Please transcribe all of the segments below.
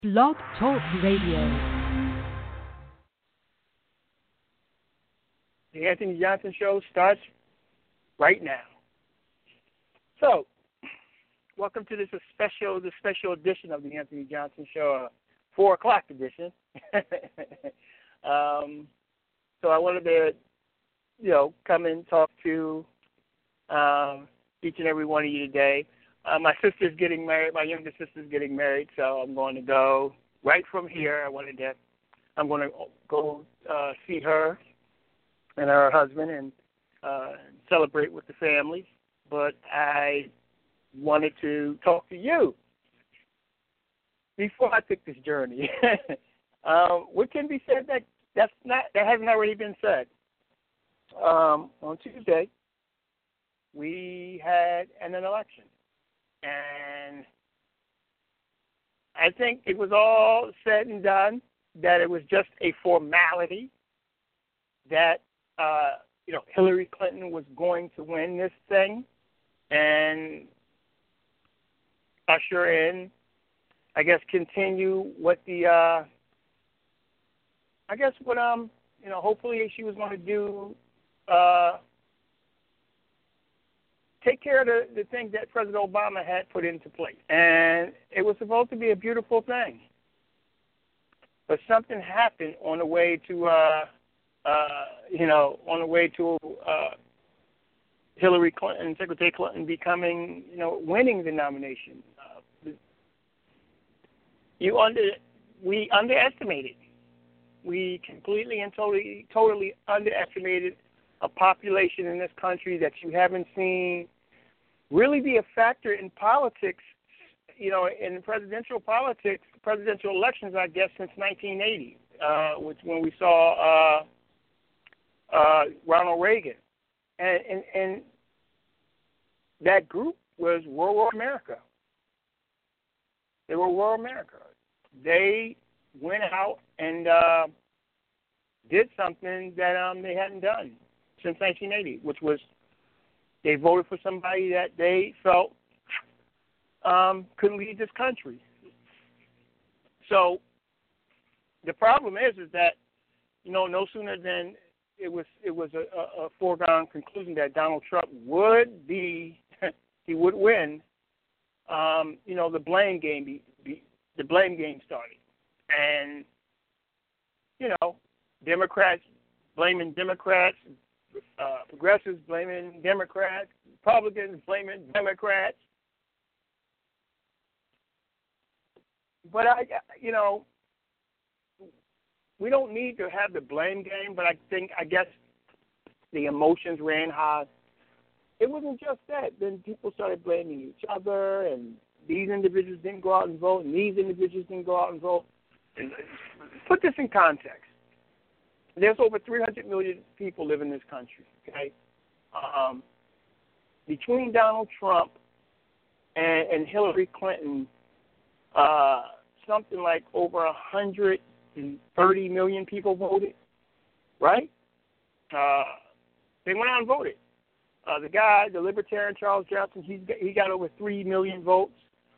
Blog Talk Radio. The Anthony Johnson Show starts right now. So, welcome to the special edition of the Anthony Johnson Show, 4 o'clock edition. So I wanted to, come and talk to each and every one of you today. My sister's getting married. My younger sister's getting married, so I'm going to go right from here. I'm going to go see her and her husband and celebrate with the family. But I wanted to talk to you before I took this journey. What can be said that hasn't already been said? On Tuesday, we had an election. And I think it was all said and done, that it was just a formality, that, Hillary Clinton was going to win this thing and usher in, continue what hopefully she was going to do, take care of the things that President Obama had put into place. And it was supposed to be a beautiful thing. But something happened on the way to, Hillary Clinton, Secretary Clinton becoming, winning the nomination. We underestimated. We completely and totally underestimated a population in this country that you haven't seen really be a factor in politics, in presidential politics, presidential elections, since 1980, which when we saw Ronald Reagan. And that group was rural America. They were rural America. They went out and did something that they hadn't done since 1980, which was they voted for somebody that they felt could lead this country. So the problem is that, no sooner than it was a foregone conclusion that Donald Trump would be, he would win, the blame game started. And, Democrats blaming Democrats, progressives blaming Democrats, Republicans blaming Democrats. But we don't need to have the blame game, but I guess the emotions ran high. It wasn't just that. Then people started blaming each other, and these individuals didn't go out and vote, and these individuals didn't go out and vote. And put this in context. There's over 300 million people live in this country, okay? Between Donald Trump and Hillary Clinton, something like over 130 million people voted, right? They went out and voted. The Libertarian Charles Johnson, he got over 3 million votes.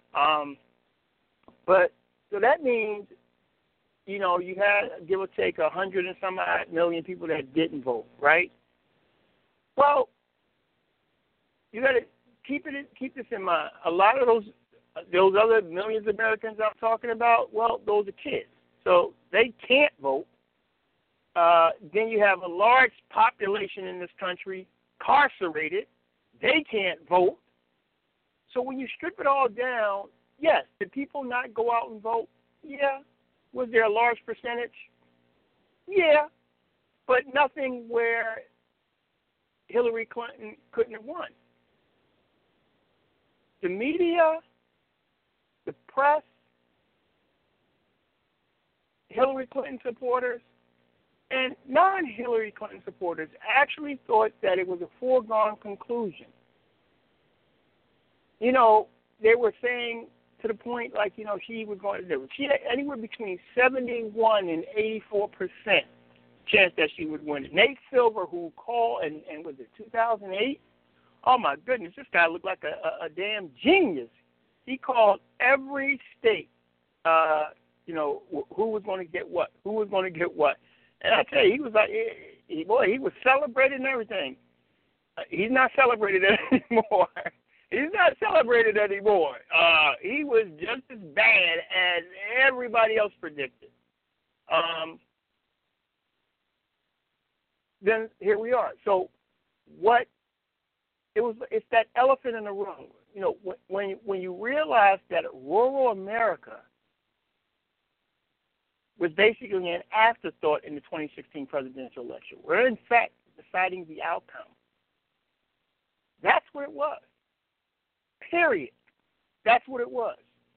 So that means, you had, give or take, 100 and some odd million people that didn't vote, right? Well, you got to keep this in mind. A lot of those other millions of Americans I'm talking about, well, those are kids, so they can't vote. Then you have a large population in this country incarcerated. They can't vote. So when you strip it all down, yes, did people not go out and vote? Yeah. Was there a large percentage? Yeah, but nothing where Hillary Clinton couldn't have won. The media, the press, Hillary Clinton supporters, and non-Hillary Clinton supporters actually thought that it was a foregone conclusion. They were saying, to the point, she was going to do it. She had anywhere between 71 and 84% chance that she would win. Nate Silver, who called, and was it 2008? Oh, my goodness, this guy looked like a damn genius. He called every state who was going to get what, And I tell you, he was like, he was celebrated and everything. He's not celebrated anymore. He's not celebrated anymore. He was just as bad as everybody else predicted. Then here we are. So it's that elephant in the room. When you realize that rural America was basically an afterthought in the 2016 presidential election. We're, in fact, deciding the outcome. That's what it was. Period. That's what it was.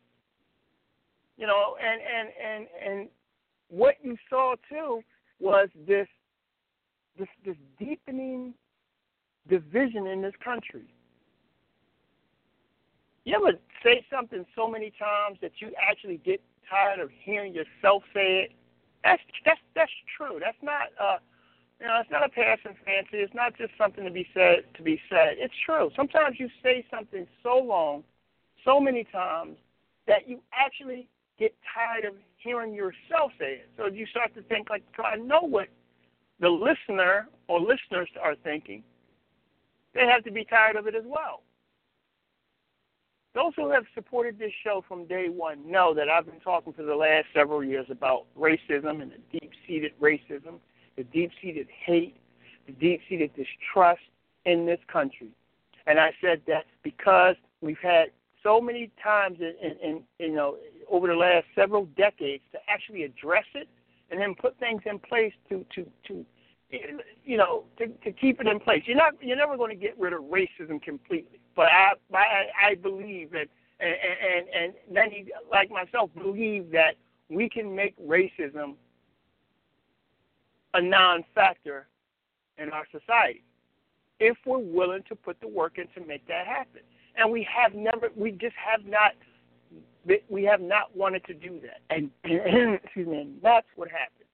And what you saw, too, was this deepening division in this country. You ever say something so many times that you actually get tired of hearing yourself say it? That's true. That's not it's not a passing fancy. It's not just something to be said. It's true. Sometimes you say something so long, so many times, that you actually get tired of hearing yourself say it. So you start to think like, I know what the listener or listeners are thinking. They have to be tired of it as well. Those who have supported this show from day one know that I've been talking for the last several years about racism and the deep-seated racism, the deep-seated hate, the deep-seated distrust in this country. And I said that because we've had so many times in over the last several decades to actually address it and then put things in place to keep it in place. You're never going to get rid of racism completely. But I believe that, and many like myself believe that we can make racism a non-factor in our society if we're willing to put the work in to make that happen. And we have not wanted to do that. And excuse me, and that's what happened.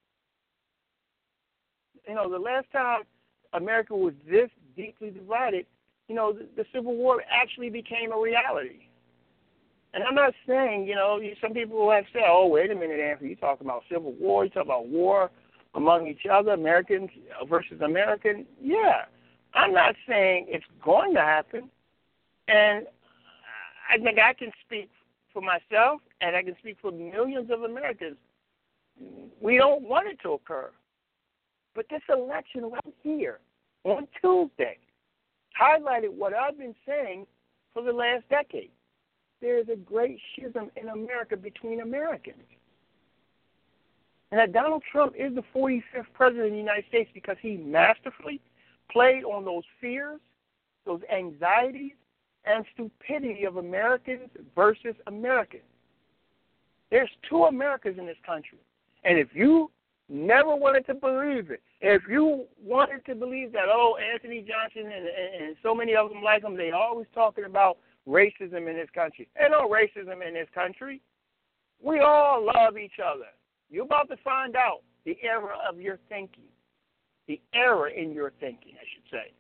The last time America was this deeply divided, the Civil War actually became a reality. And I'm not saying, some people have said, oh, wait a minute, Anthony, you're talking about Civil War, you're talking about war among each other, Americans versus Americans. Yeah, I'm not saying it's going to happen. And I think I can speak for myself, and I can speak for millions of Americans. We don't want it to occur. But this election right here on Tuesday highlighted what I've been saying for the last decade. There is a great schism in America between Americans. And that Donald Trump is the 45th president of the United States because he masterfully played on those fears, those anxieties, and stupidity of Americans versus Americans. There's two Americas in this country. And if you never wanted to believe it, if you wanted to believe that, Anthony Johnson and so many of them like him, they always talking about racism in this country. There's no racism in this country. We all love each other. You're about to find out the error of your thinking, the error in your thinking, I should say.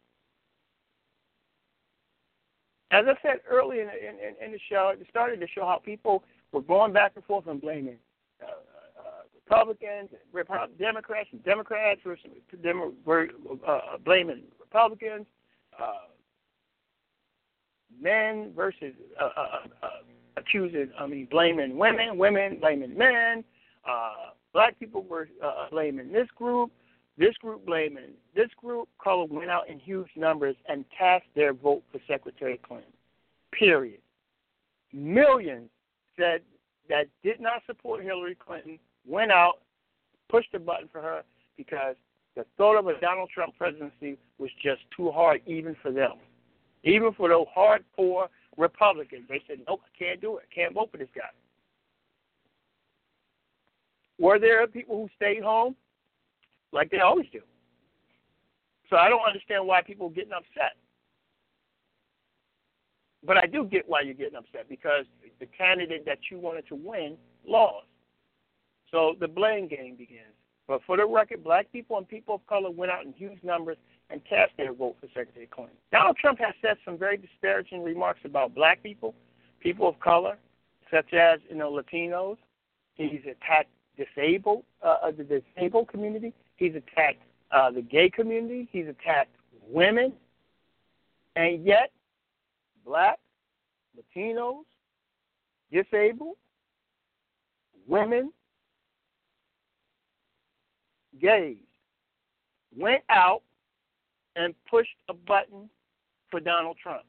As I said earlier in the show, at the start of the show, how people were going back and forth and blaming Republicans, Democrats, and Democrats were blaming Republicans, men versus blaming women, women blaming men, black people were blaming this group blaming this group. Color went out in huge numbers and cast their vote for Secretary Clinton, period. Millions said that did not support Hillary Clinton went out, pushed the button for her because the thought of a Donald Trump presidency was just too hard even for them. Even for those hardcore Republicans. They said, nope, I can't do it. I can't vote for this guy. Were there people who stayed home? Like they always do. So I don't understand why people are getting upset. But I do get why you're getting upset, because the candidate that you wanted to win lost. So the blame game begins. But for the record, black people and people of color went out in huge numbers and cast their vote for Secretary Clinton. Donald Trump has said some very disparaging remarks about black people, people of color, such as Latinos, He's attacked the disabled community. He's attacked the gay community. He's attacked women. And yet, black, Latinos, disabled, women, gays went out and pushed a button for Donald Trump.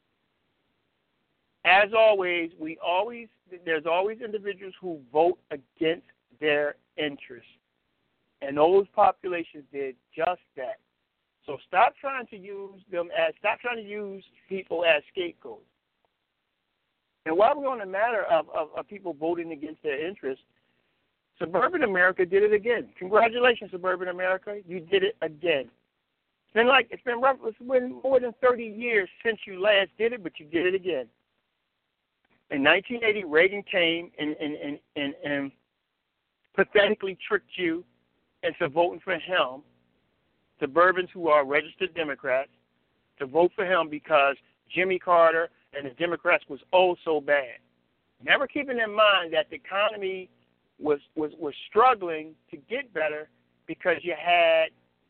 As always, there's always individuals who vote against their interests. And those populations did just that. So stop trying to use people as scapegoats. And while we're on the matter of people voting against their interests, suburban America did it again. Congratulations, suburban America. You did it again. It's been more than 30 years since you last did it, but you did it again. In 1980, Reagan came and pathetically tricked you into voting for him, suburbans who are registered Democrats, to vote for him because Jimmy Carter and the Democrats was oh so bad. Never keeping in mind that the economy was struggling to get better because you had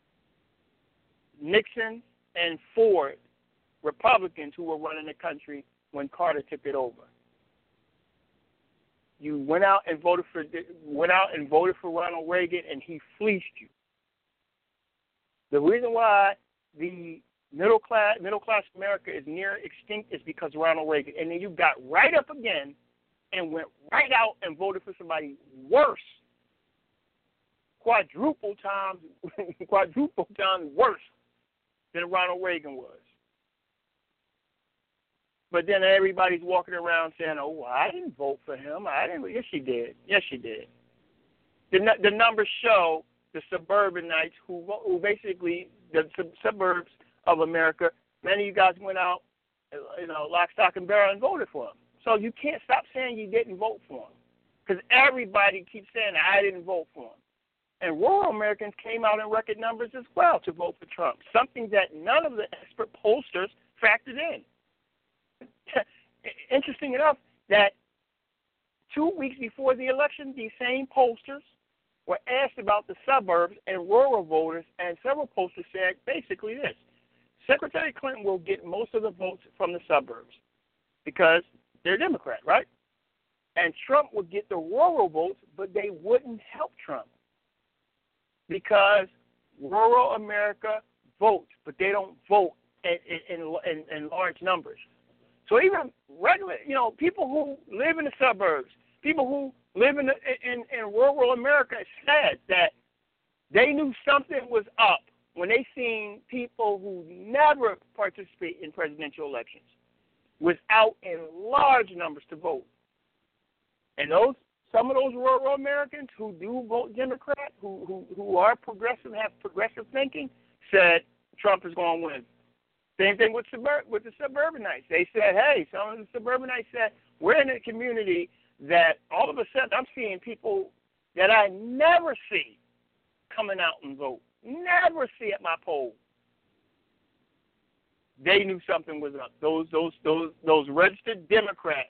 Nixon and Ford, Republicans, who were running the country when Carter took it over. You went out and voted for Ronald Reagan, and he fleeced you. The reason why the middle class America is near extinct is because of Ronald Reagan. And then you got right up again and went right out and voted for somebody worse, quadruple times worse than Ronald Reagan was. But then everybody's walking around saying, "Oh, well, I didn't vote for him. I didn't." Yes, you did. Yes, you did. The numbers show the suburbanites who basically the suburbs of America. Many of you guys went out, lock, stock, and barrel, and voted for him. So you can't stop saying you didn't vote for him, because everybody keeps saying I didn't vote for him. And rural Americans came out in record numbers as well to vote for Trump, something that none of the expert pollsters factored in. Interesting enough that 2 weeks before the election, these same pollsters were asked about the suburbs and rural voters, and several pollsters said basically this: Secretary Clinton will get most of the votes from the suburbs because they're Democrat, right? And Trump would get the rural votes, but they wouldn't help Trump because rural America votes, but they don't vote in large numbers. So even regular, people who live in the suburbs, people who live in rural America said that they knew something was up when they seen people who never participate in presidential elections was out in large numbers to vote. And some of those rural Americans who do vote Democrat, who are progressive, have progressive thinking, said Trump is going to win. Same thing with the suburbanites. They said, hey, some of the suburbanites said, we're in a community that all of a sudden I'm seeing people that I never see coming out and vote, never see at my poll. They knew something was up. Those registered Democrats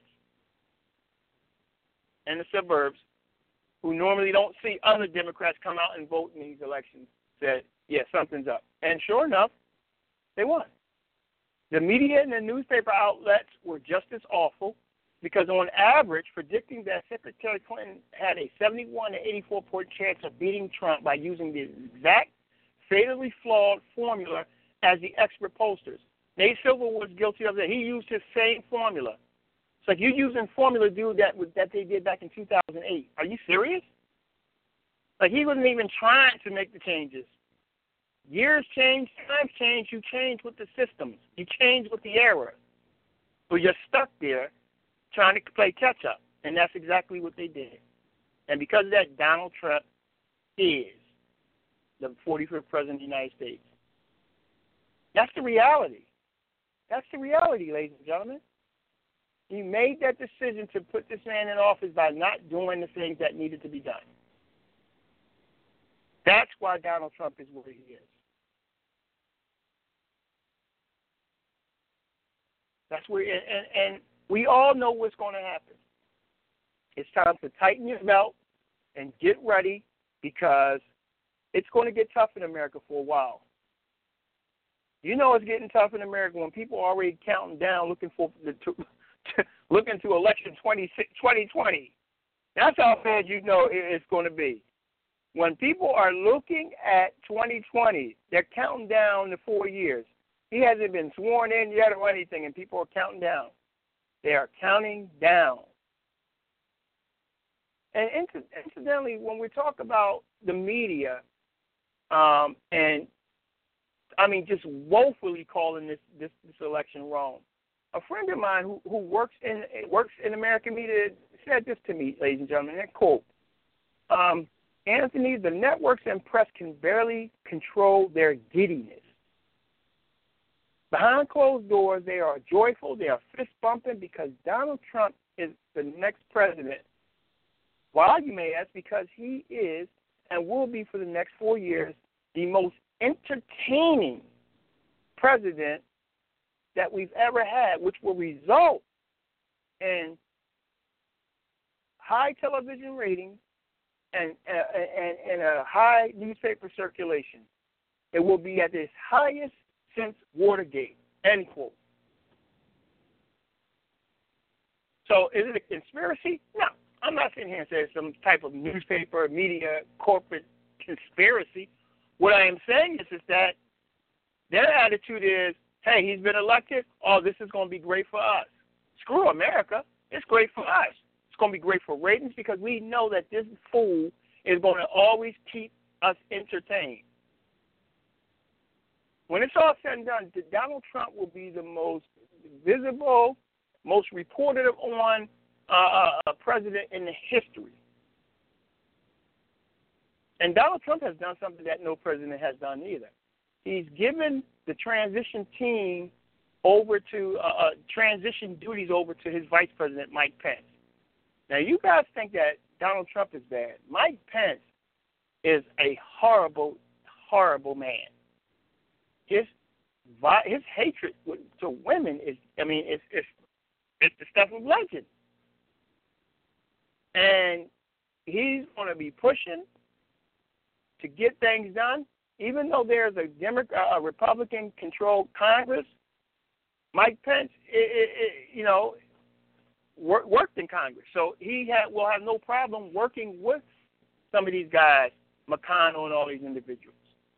in the suburbs who normally don't see other Democrats come out and vote in these elections said, yeah, something's up. And sure enough, they won. The media and the newspaper outlets were just as awful because on average, predicting that Secretary Clinton had a 71 to 84% chance of beating Trump by using the exact fatally flawed formula as the expert pollsters. Nate Silver was guilty of that. He used his same formula. It's like you using formula, dude, that they did back in 2008. Are you serious? Like he wasn't even trying to make the changes. Years change, times change, you change with the systems. You change with the era. So you're stuck there trying to play catch-up, and that's exactly what they did. And because of that, Donald Trump is the 45th President of the United States. That's the reality. That's the reality, ladies and gentlemen. He made that decision to put this man in office by not doing the things that needed to be done. That's why Donald Trump is where he is. That's where, and we all know what's going to happen. It's time to tighten your belt and get ready because it's going to get tough in America for a while. You know it's getting tough in America when people are already counting down, looking to election 2020. That's how bad you know it's going to be. When people are looking at 2020, they're counting down the 4 years. He hasn't been sworn in yet or anything, and people are counting down. They are counting down. And incidentally, when we talk about the media, and I mean just woefully calling this election wrong, a friend of mine who works in American media said this to me, ladies and gentlemen, and I quote, Anthony, the networks and press can barely control their giddiness. Behind closed doors, they are joyful, they are fist-bumping because Donald Trump is the next president. Why, you may ask? Because he is and will be for the next 4 years the most entertaining president that we've ever had, which will result in high television ratings and a high newspaper circulation. It will be at its highest since Watergate, end quote. So is it a conspiracy? No. I'm not sitting here and saying some type of newspaper, media, corporate conspiracy. What I am saying is that their attitude is, hey, he's been elected. Oh, this is going to be great for us. Screw America. It's great for us. It's going to be great for ratings because we know that this fool is going to always keep us entertained. When it's all said and done, Donald Trump will be the most visible, most reported on president in the history. And Donald Trump has done something that no president has done either. He's given the transition team over to transition duties over to his vice president, Mike Pence. Now, you guys think that Donald Trump is bad. Mike Pence is a horrible, horrible man. His hatred to women is, I mean, it's the stuff of legend. And he's going to be pushing to get things done. Even though there's a Republican-controlled Congress, Mike Pence, worked in Congress. So he will have no problem working with some of these guys, McConnell and all these individuals.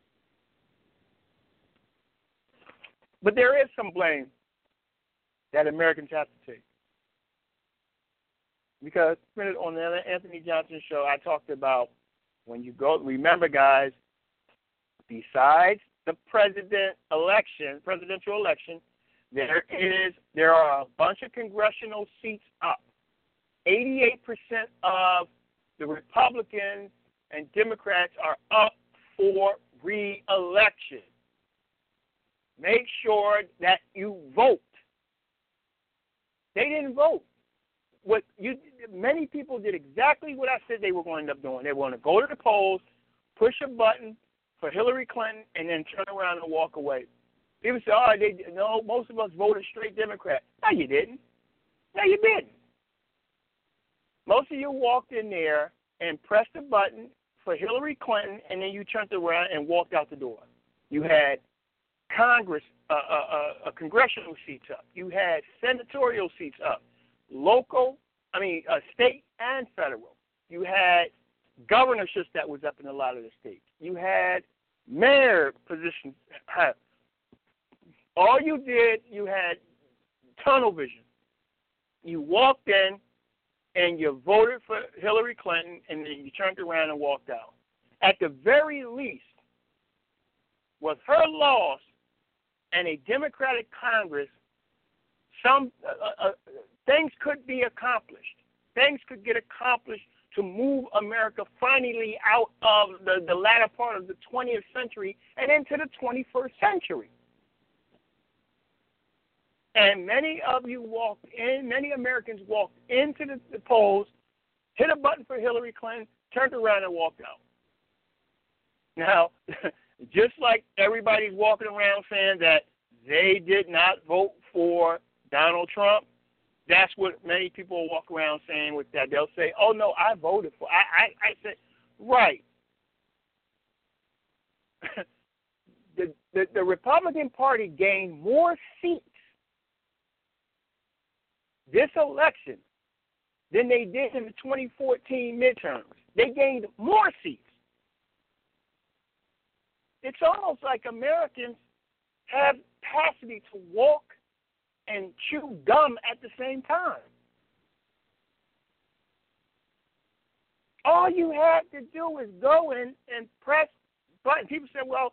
But there is some blame that Americans have to take. Because on the Anthony Johnson show, I talked about when you go, remember, guys, besides the presidential election, there are a bunch of congressional seats up. 88% of the Republicans and Democrats are up for re-election. Make sure that you vote. They didn't vote. Many people did exactly what I said they were going to end up doing. They were going to go to the polls, push a button for Hillary Clinton, and then turn around and walk away. People say, no, most of us voted straight Democrat. No, you didn't. No, you didn't. Most of you walked in there and pressed a button for Hillary Clinton, and then you turned around and walked out the door. You had Congress, congressional seats up. You had senatorial seats up. State and federal. You had governorships that was up in a lot of the states. You had mayor positions. All you did, you had tunnel vision. You walked in and you voted for Hillary Clinton, and then you turned around and walked out. At the very least, with her loss and a Democratic Congress, some things could be accomplished. Things could get accomplished to move America finally out of the latter part of the 20th century and into the 21st century. And many Americans walked into the polls, hit a button for Hillary Clinton, turned around and walked out. Now, just like everybody's walking around saying that they did not vote for Donald Trump, That's what many people walk around saying with that. They'll say, oh, no, I voted for. I said, right. The Republican Party gained more seats this election than they did in the 2014 midterms. They gained more seats. It's almost like Americans have capacity to walk and chew gum at the same time. All you had to do is go in and press button. People say, well,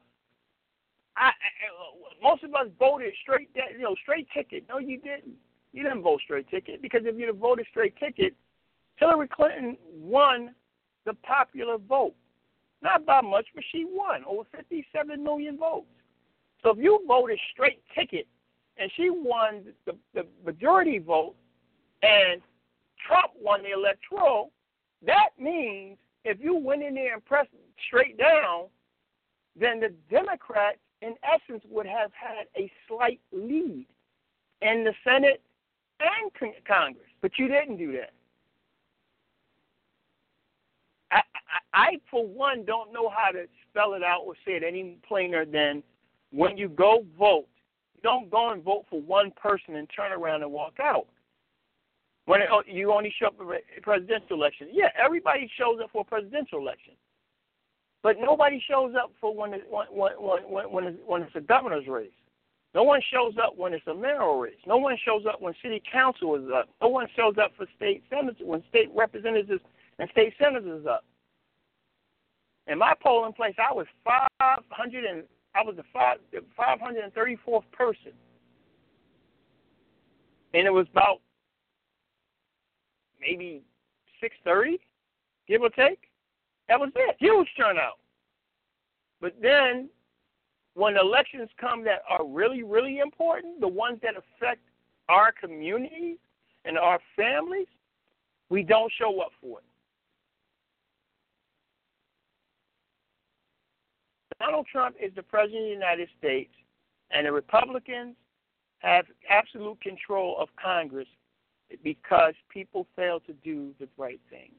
most of us voted straight ticket. No, you didn't. You didn't vote straight ticket, because if you'd have voted straight ticket, Hillary Clinton won the popular vote. Not by much, but she won over 57 million votes. So if you voted straight ticket and she won the majority vote and Trump won the electoral, that means if you went in there and pressed straight down, then the Democrats, in essence, would have had a slight lead in the Senate and Congress. But you didn't do that. I, for one, don't know how to spell it out or say it any plainer than when you go vote, you don't go and vote for one person and turn around and walk out. When you only show up for a presidential election. Yeah, everybody shows up for a presidential election. But nobody shows up for when it's a governor's race. No one shows up when it's a mayoral race. No one shows up when city council is up. No one shows up for state senators when state representatives and state senators is up. In my polling place, I was the 534th person, and it was about maybe 6:30, give or take. That was it. Huge turnout. But then, when elections come that are really, really important, the ones that affect our communities and our families, we don't show up for it. Donald Trump is the President of the United States, and the Republicans have absolute control of Congress because people fail to do the right things.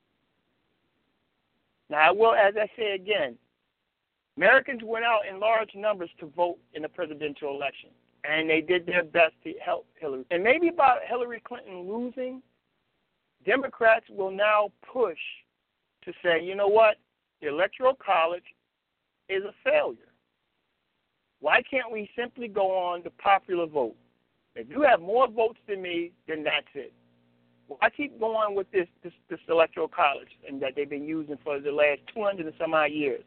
Now, as I say again, Americans went out in large numbers to vote in the presidential election, and they did their best to help Hillary. And maybe about Hillary Clinton losing, Democrats will now push to say, you know what, the Electoral College is a failure. Why can't we simply go on the popular vote? If you have more votes than me, then that's it. Well, I keep going with this Electoral College and that they've been using for the last 200 and some odd years.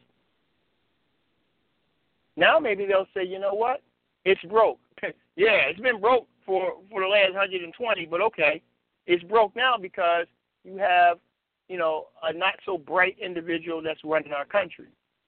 Now maybe they'll say, you know what? It's broke. Yeah, it's been broke for the last 120, but okay. It's broke now because you have, a not so bright individual that's running our country.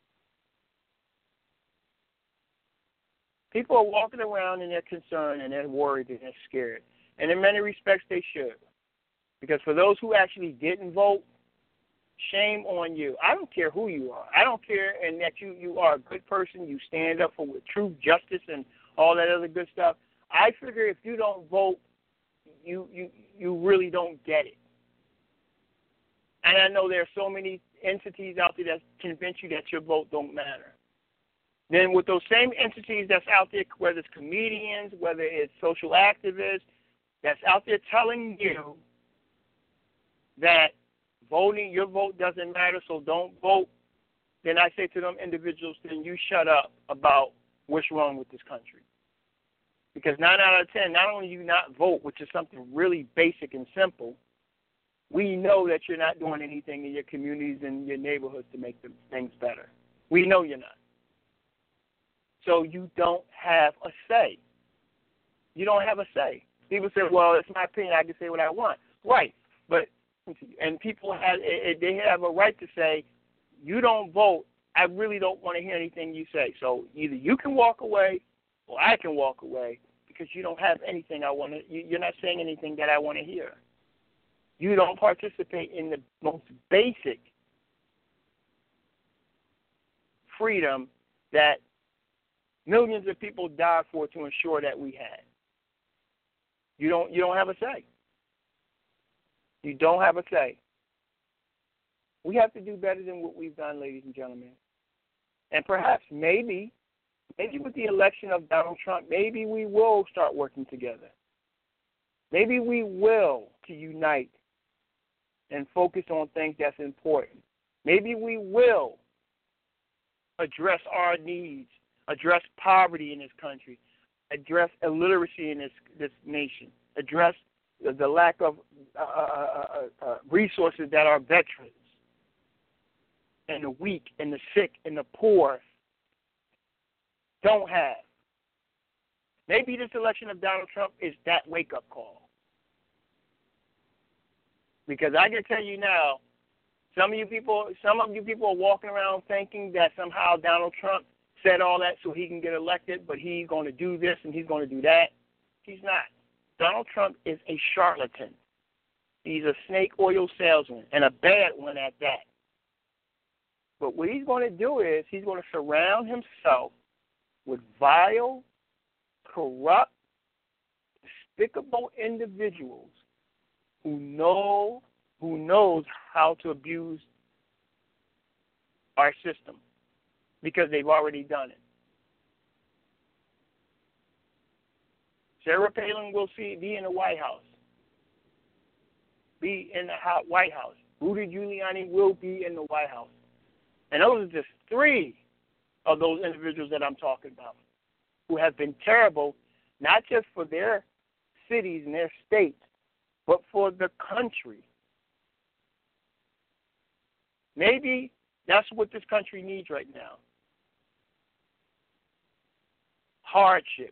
People are walking around and they're concerned and they're worried and they're scared. And in many respects they should. Because for those who actually didn't vote, shame on you. I don't care who you are. I don't care and that you are a good person. You stand up for truth, justice, and all that other good stuff. I figure if you don't vote, you really don't get it. And I know there are so many entities out there that convince you that your vote don't matter. Then with those same entities that's out there, whether it's comedians, whether it's social activists, that's out there telling you that your vote doesn't matter, so don't vote, then I say to them individuals, then you shut up about what's wrong with this country. Because 9 out of 10, not only do you not vote, which is something really basic and simple, we know that you're not doing anything in your communities and your neighborhoods to make things better. We know you're not. So you don't have a say. You don't have a say. People say, well, it's my opinion. I can say what I want. Right. And people they have a right to say, you don't vote. I really don't want to hear anything you say. So either you can walk away or I can walk away because you don't have anything I want to. You're not saying anything that I want to hear. You don't participate in the most basic freedom that millions of people died for to ensure that we had. You don't have a say. You don't have a say. We have to do better than what we've done, ladies and gentlemen. And perhaps, maybe with the election of Donald Trump, maybe we will start working together. Maybe we will to unite and focus on things that's important. Maybe we will address our needs, address poverty in this country, address illiteracy in this nation, address the lack of resources that our veterans and the weak and the sick and the poor don't have. Maybe this election of Donald Trump is that wake-up call. Because I can tell you now, some of you people are walking around thinking that somehow Donald Trump said all that so he can get elected, but he's going to do this and he's going to do that. He's not. Donald Trump is a charlatan. He's a snake oil salesman, and a bad one at that. But what he's going to do is he's going to surround himself with vile, corrupt, despicable individuals who knows how to abuse our system because they've already done it. Sarah Palin will be in the White House. Be in the White House. Rudy Giuliani will be in the White House. And those are just three of those individuals that I'm talking about who have been terrible, not just for their cities and their states, but for the country. Maybe that's what this country needs right now. Hardship.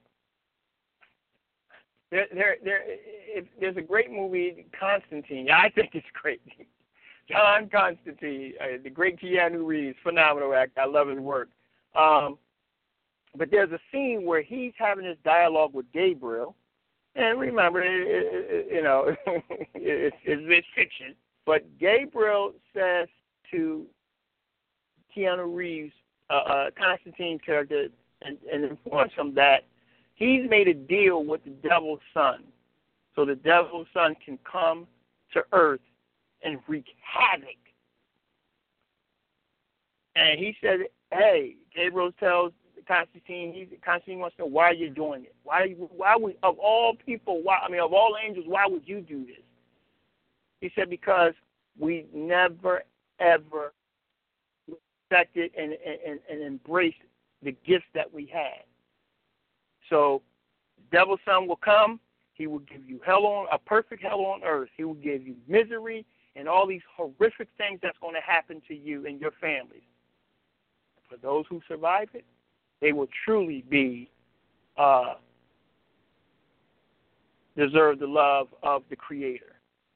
There's a great movie, Constantine. I think it's great. John Constantine, the great Keanu Reeves, phenomenal actor. I love his work. But there's a scene where he's having this dialogue with Gabriel. And remember, it's fiction. But Gabriel says to Keanu Reeves, Constantine's character, and informs him that he's made a deal with the devil's son. So the devil's son can come to earth and wreak havoc. And he said, hey, Gabriel tells Constantine wants to know why you're doing it. Why would, of all people, of all angels, why would you do this? He said, because we never, ever respected and embraced the gifts that we had. So the devil's son will come. He will give you a perfect hell on earth. He will give you misery and all these horrific things that's going to happen to you and your families. For those who survive it, they will truly be deserve the love of the Creator.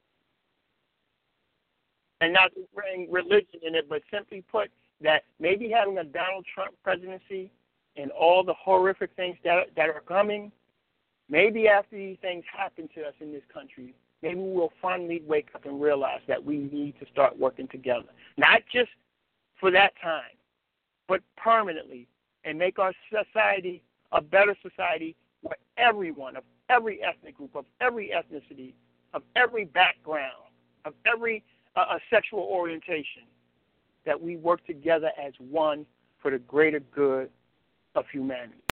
And not to bring religion in it, but simply put that maybe having a Donald Trump presidency and all the horrific things that are coming, maybe after these things happen to us in this country, maybe we'll finally wake up and realize that we need to start working together. Not just for that time, but permanently, and make our society a better society where everyone of every ethnic group, of every ethnicity, of every background, of every sexual orientation, that we work together as one for the greater good of humanity.